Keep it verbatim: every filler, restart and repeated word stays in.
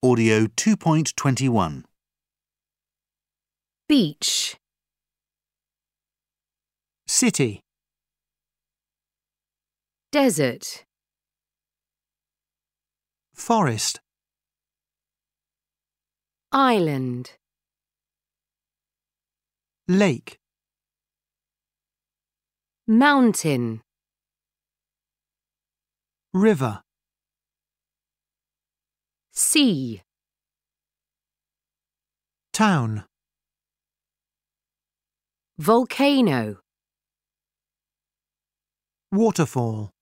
Audio two point two one. Beach, City, desert, forest, island, lake, mountain, river, sea, town, volcano, waterfall.